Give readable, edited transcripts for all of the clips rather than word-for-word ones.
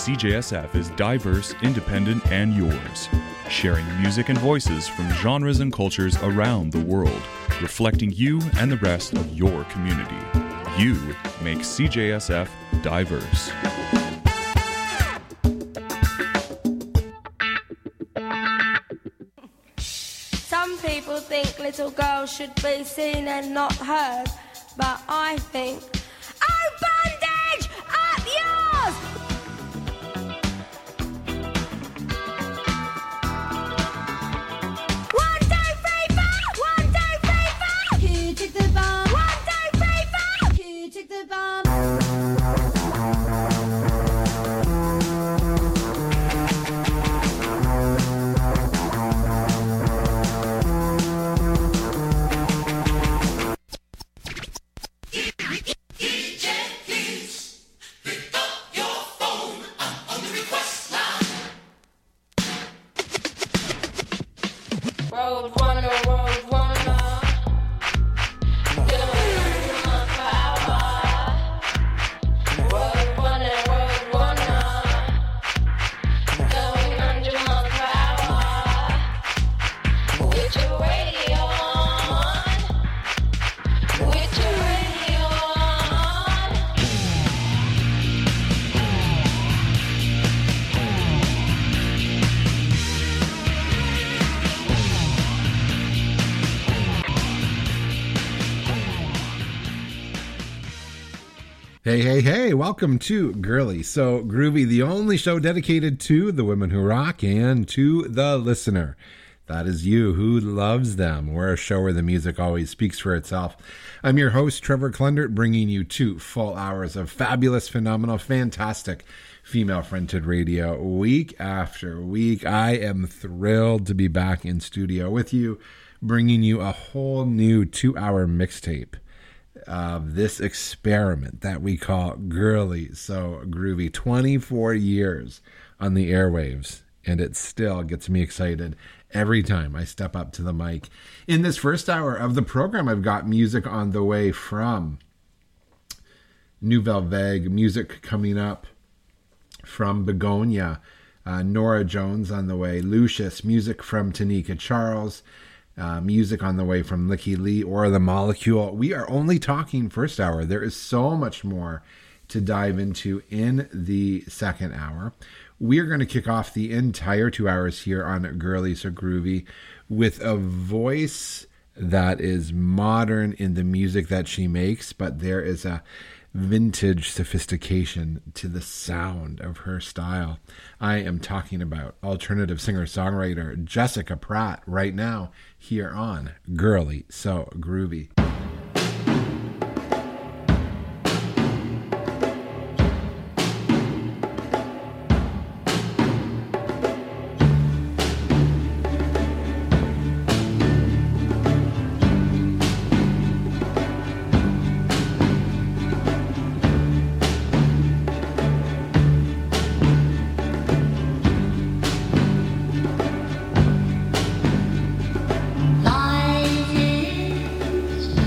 CJSF is diverse, independent, and yours, sharing music and voices from genres and cultures around the world, reflecting you and the rest of your community. You make CJSF diverse. Some people think little girls should be seen and not heard, but I think, oh, bandage, up yours! One, two, three, four! One, two, three, four! Who took the bomb? One, two, three, four! Who took the bomb? Hey, welcome to Girly So Groovy, the only show dedicated to the women who rock and to the listener. That is you who loves them. We're a show where the music always speaks for itself. I'm your host, Trevor Klundert, bringing you 2 full hours of fabulous, phenomenal, fantastic female-fronted radio week after week. I am thrilled to be back in studio with you, bringing you a whole new 2-hour mixtape of this experiment that we call Girly So Groovy. 24 years on the airwaves, and it still gets me excited every time I step up to the mic. In this first hour of the program, I've got music on the way from Nouvelle Vague, music coming up from Begonia, Nora Jones on the way, Lucius, music from Tanika Charles, music on the way from Licky Lee or The Molecule. We are only talking first hour. There is so much more to dive into in the second hour. We are going to kick off the entire 2 hours here on Girly So Groovy with a voice that is modern in the music that she makes, but there is a vintage sophistication to the sound of her style. I am talking about alternative singer-songwriter Jessica Pratt right now here on Girly So Groovy. Life is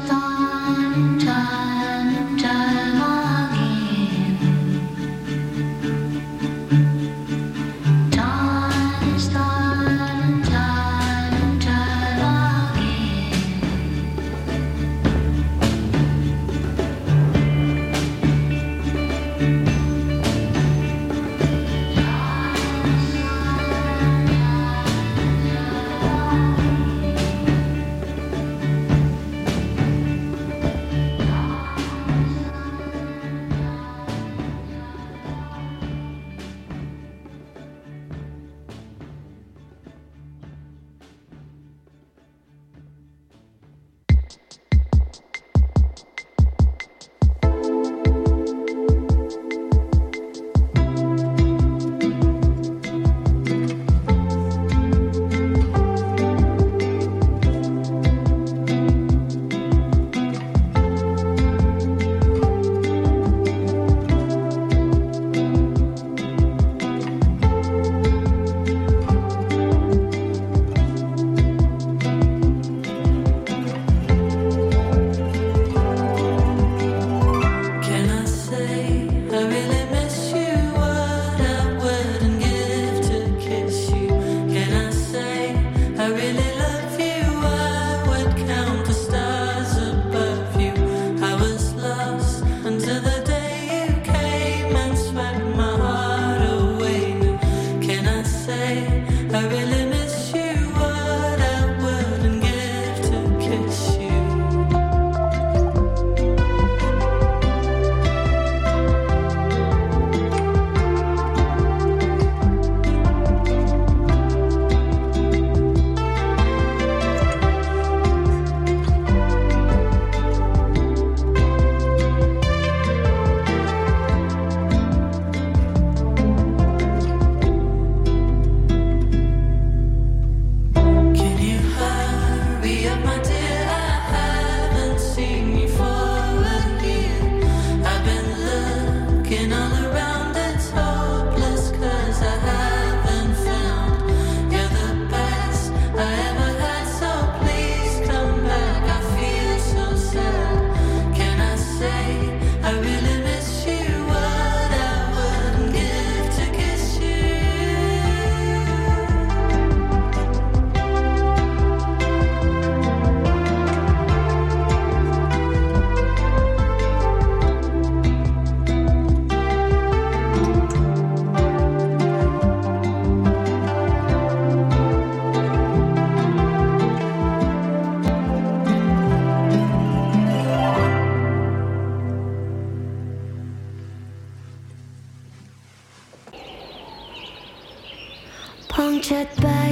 punctured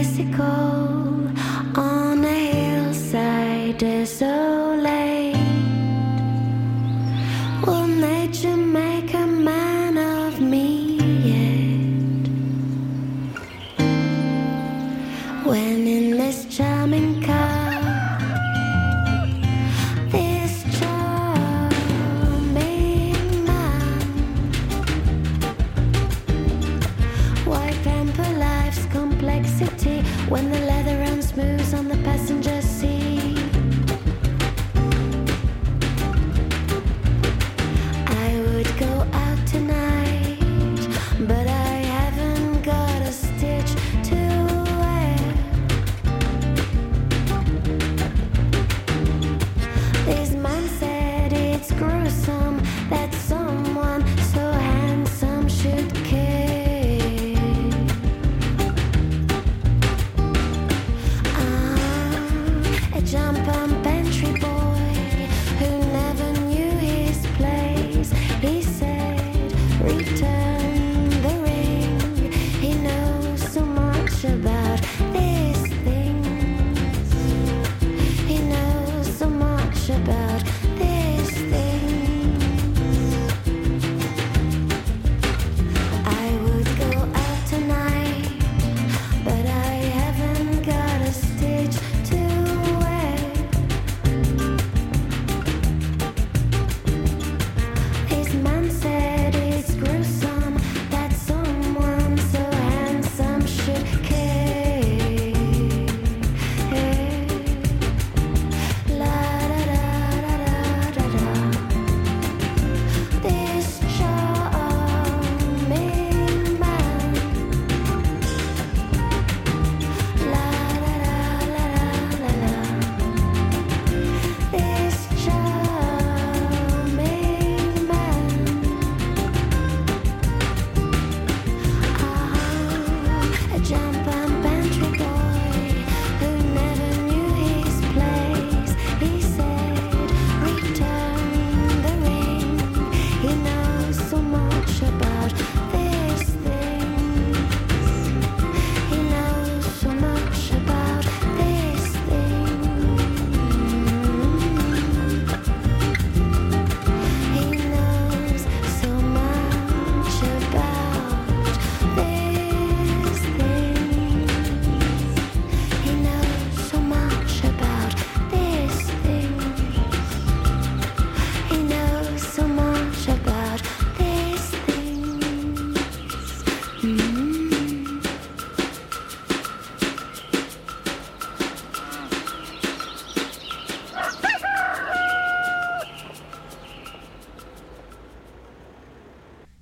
bicycle on a hillside desolate. Will nature make a man of me yet? When in this charming car, this charming man, why pamper life's complexity when the leather runs smooth on the passenger seat?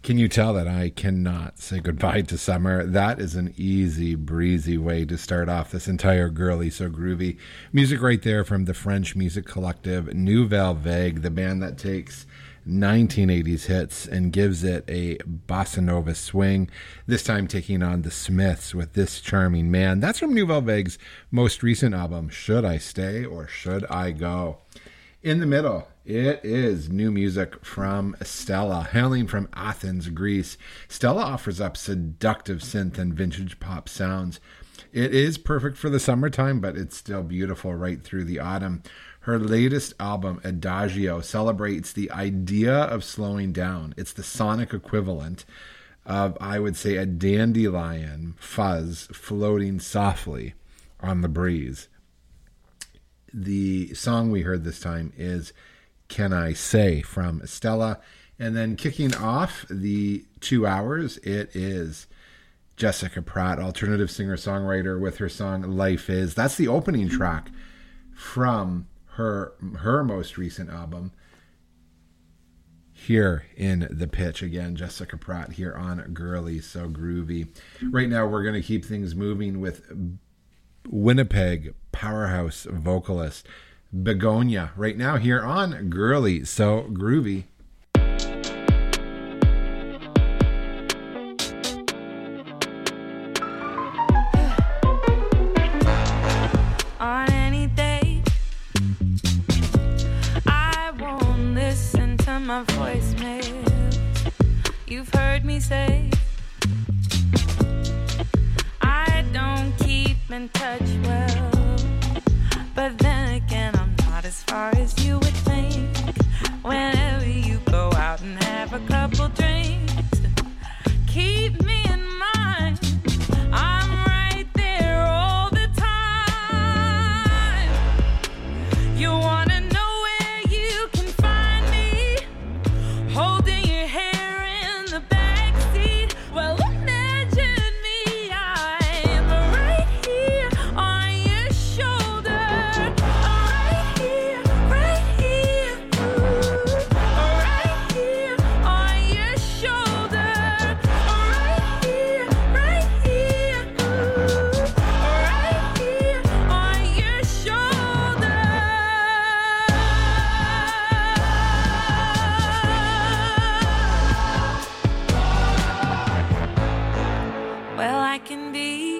Can you tell that I cannot say goodbye to summer? That is an easy breezy way to start off this entire Girly So Groovy music right there from the French music collective Nouvelle Vague, the band that takes 1980s hits and gives it a bossa nova swing, this time taking on the Smiths with This Charming Man. That's from Nouvelle Vague's most recent album, Should I Stay or Should I Go? In the middle, it is new music from Stella, hailing from Athens, Greece. Stella offers up seductive synth and vintage pop sounds. It is perfect for the summertime, but it's still beautiful right through the autumn. Her latest album, Adagio, celebrates the idea of slowing down. It's the sonic equivalent of, I would say, a dandelion fuzz floating softly on the breeze. The song we heard this time is Can I Say from Stella. And then kicking off the 2 hours, it is Jessica Pratt, alternative singer-songwriter, with her song Life Is. That's the opening track from her most recent album. Here in the pitch again, Jessica Pratt here on Girly So Groovy. Right now we're going to keep things moving with Winnipeg powerhouse vocalist Begonia right now here on Girly So Groovy. On any day, I won't listen to my voicemail. You've heard me say I don't keep in touch well, but then again, I'm not as far as you would think. Whenever you go out and have a couple drinks, keep me in mind. I'm right there all the time. You wanna know where you can find me? Holding your hair in the backseat. Well, imagine me, I'm right here on your shoulder. Right here, ooh. Right here on your shoulder. Right here, ooh. Right here on your shoulder. Well, I can be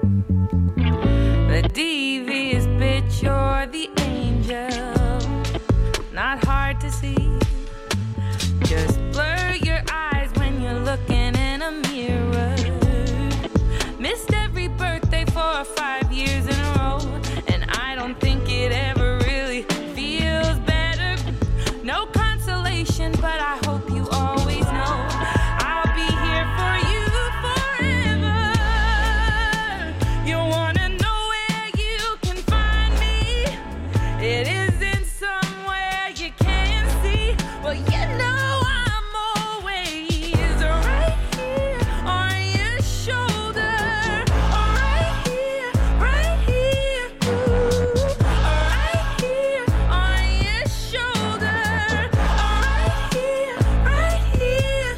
the devious bitch or the angel. Not hard to see. Just blur your eyes when you're looking in a mirror. Missed every birthday 4 or 5 years in a row, and I don't think it ever really feels better. No consolation, but I hope you always know I'll be here for you forever. You wanna know where you can find me? It isn't somewhere you can't see. Well, you know I'm always right here on your shoulder. Right here, ooh. Right here on your shoulder. Right here, ooh. Right here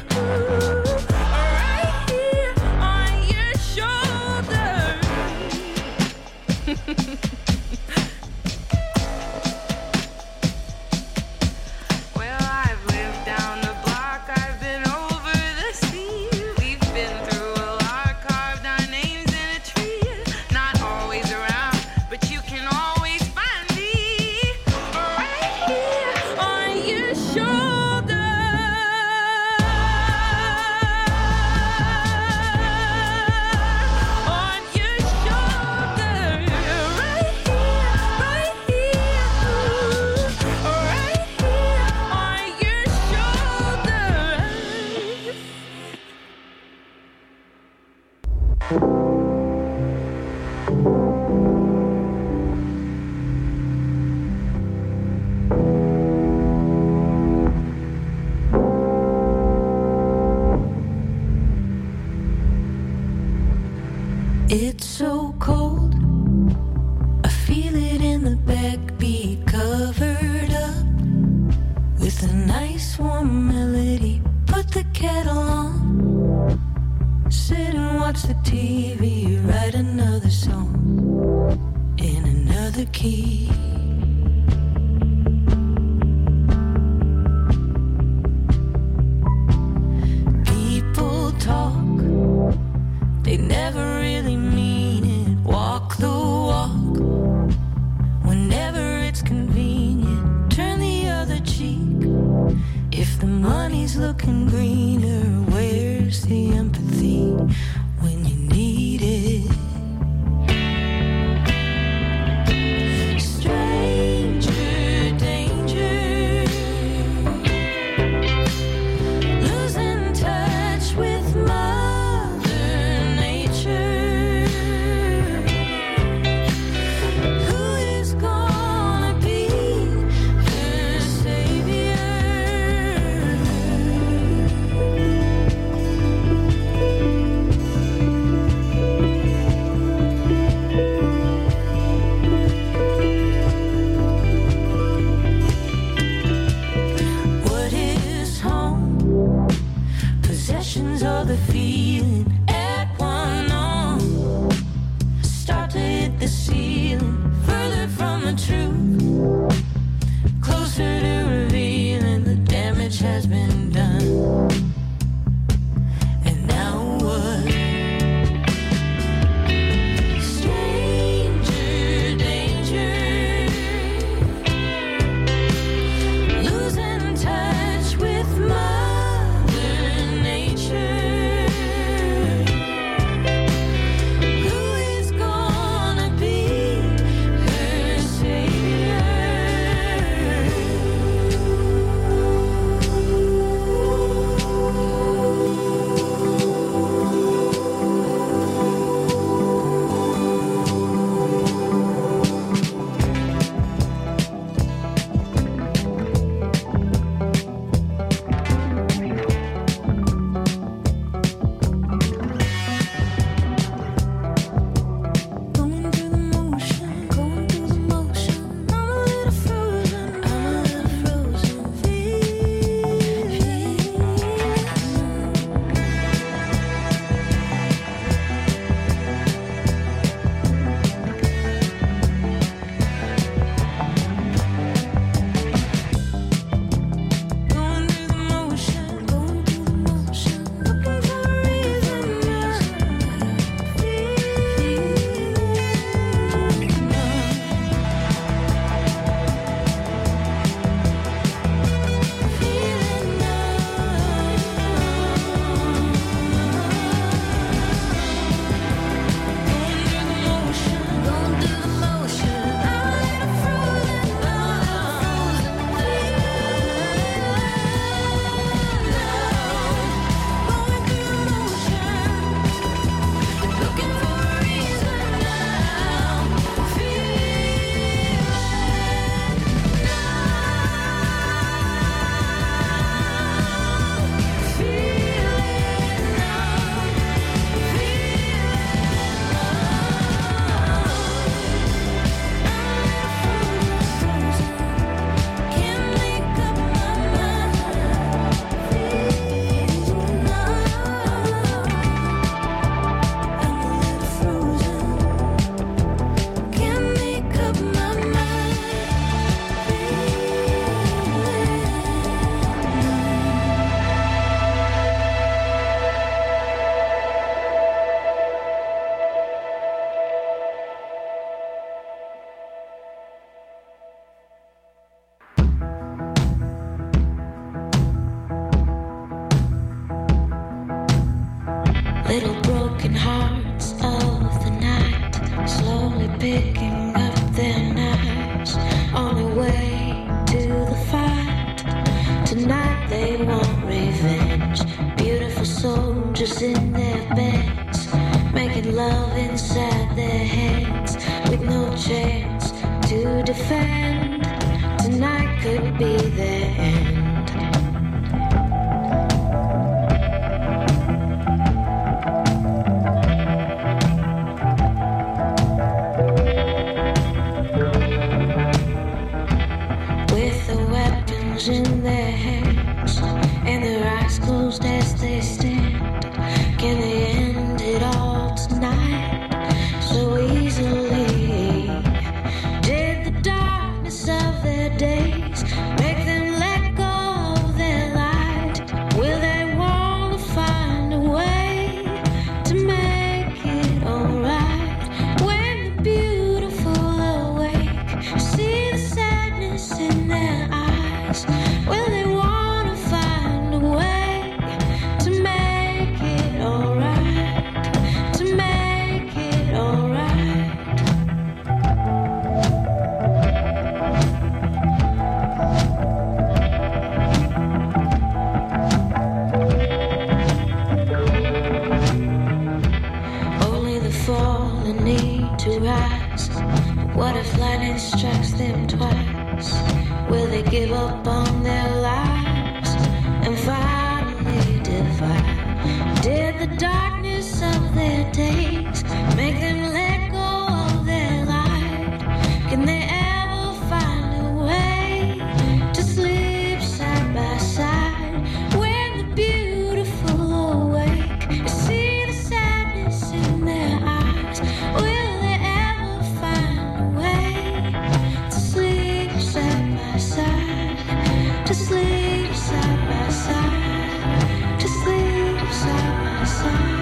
on your shoulder. Well, I've lived down the block, I've been over the sea. We've been through a lot, carved our names in a tree. Not always around, but you can always find me. Right here on your shoulder. On your shoulder. Right here, ooh. Right here on your shoulder. It's so cold, I feel it in the backbeat, covered up with a nice warm melody. Put put the kettle on, sit and watch the TV, write another song in another key. People talk, they never really mean it. Walk the walk whenever it's convenient. Turn the other cheek if the money's looking greener. Where's the empathy when you need it? Stranger danger, losing touch with Mother Nature. Who is gonna be her savior? What is home? Possessions or the feeling at one arm. Start to hit the ceiling, further from the truth, closer to revealing the damage has been done. And now what? Stranger danger, losing touch with Mother Nature. Who is gonna be her savior? Going through the motion, going through the motion. I'm a little frozen, I'm a little frozen. Going through the motion, going through the motion. Looking for a reason, little broken hearts of the night, slowly picking up their knives on their way to the fight. Tonight they want revenge. Beautiful soldiers in their beds, making love inside their heads with no chance to defend. Tonight could be their end. In their hands and their eyes closed the darkness of their days make them let go of their light? Can they ever find a way to sleep side by side when the beautiful awake and see the sadness in their eyes? Will they ever find a way to sleep side by side, to sleep side by side, to sleep side by side?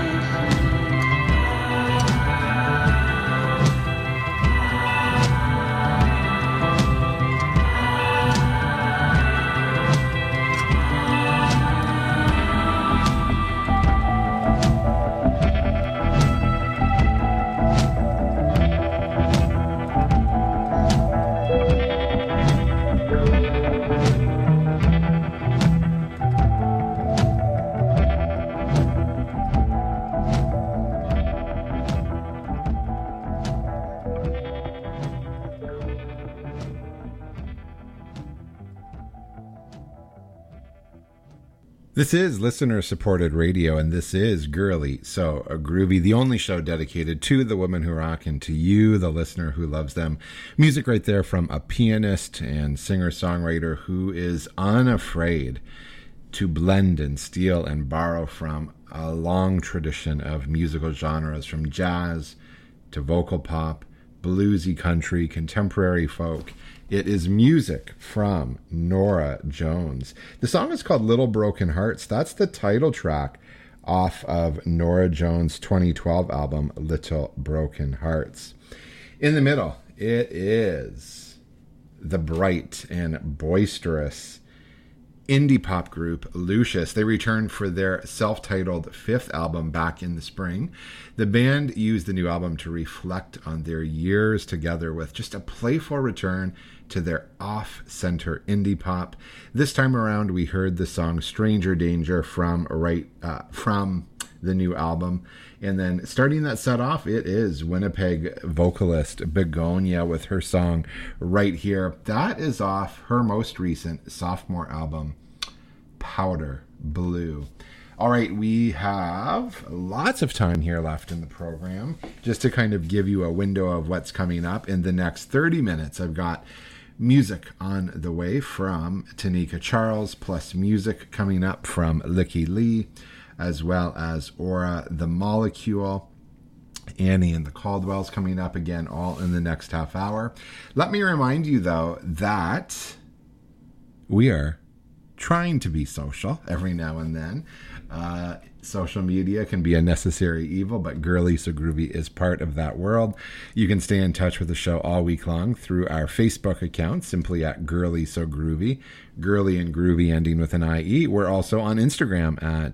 This is listener-supported radio, and this is Girly So Groovy, the only show dedicated to the women who rock and to you, the listener who loves them. Music right there from a pianist and singer-songwriter who is unafraid to blend and steal and borrow from a long tradition of musical genres, from jazz to vocal pop, bluesy country, contemporary folk. It is music from Norah Jones. The song is called Little Broken Hearts. That's the title track off of Norah Jones' 2012 album, Little Broken Hearts. In the middle, it is the bright and boisterous indie pop group Lucius. They returned for their self-titled fifth album back in the spring. The band used the new album to reflect on their years together with just a playful return to their off-center indie pop. This time around, we heard the song Stranger Danger from the new album. And then starting that set off, it is Winnipeg vocalist Begonia with her song Right Here. That is off her most recent sophomore album, Powder Blue. All right, we have lots of time here left in the program. Just to kind of give you a window of what's coming up in the next 30 minutes, I've got music on the way from Tanika Charles, plus music coming up from Licky Lee, as well as Aura the Molecule, Annie and the Caldwells coming up again, all in the next half hour. Let me remind you, though, that we are trying to be social every now and then. Social media can be a necessary evil, but Girly So Groovy is part of that world. You can stay in touch with the show all week long through our Facebook account, simply at Girly So Groovy, Girly and Groovy ending with an IE. We're also on Instagram at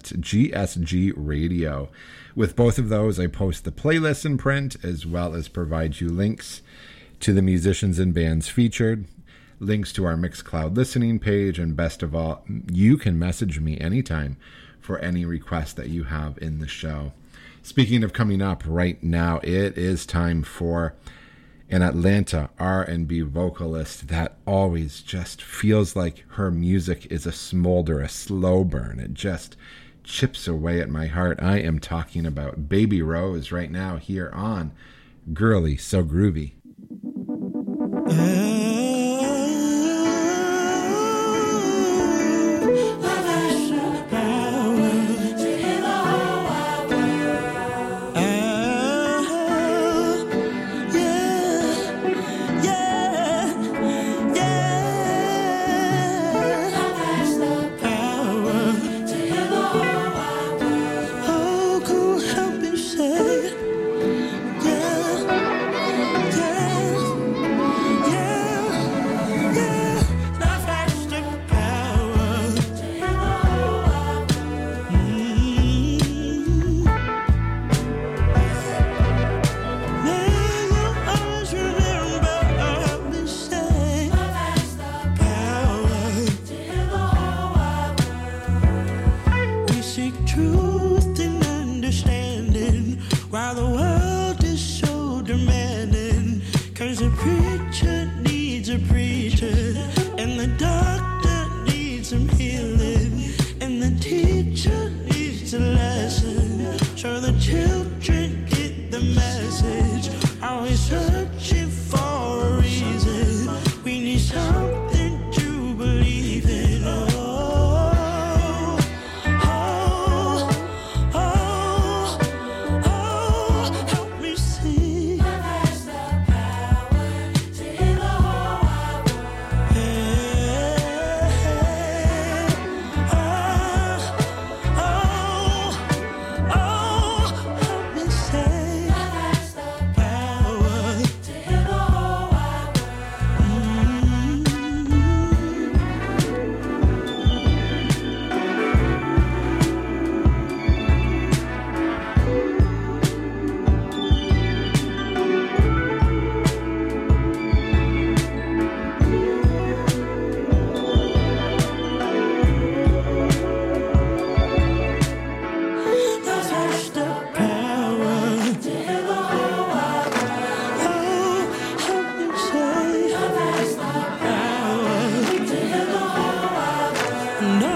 GSG Radio. With both of those, I post the playlists in print, as well as provide you links to the musicians and bands featured, links to our Mixcloud listening page, and best of all, you can message me anytime for any request that you have in the show. Speaking of coming up right now, it is time for an Atlanta R&B vocalist that always just feels like her music is a smolder, a slow burn. It just chips away at my heart. I am talking about Baby Rose right now here on Girly So Groovy. Teacher needs a lesson. No.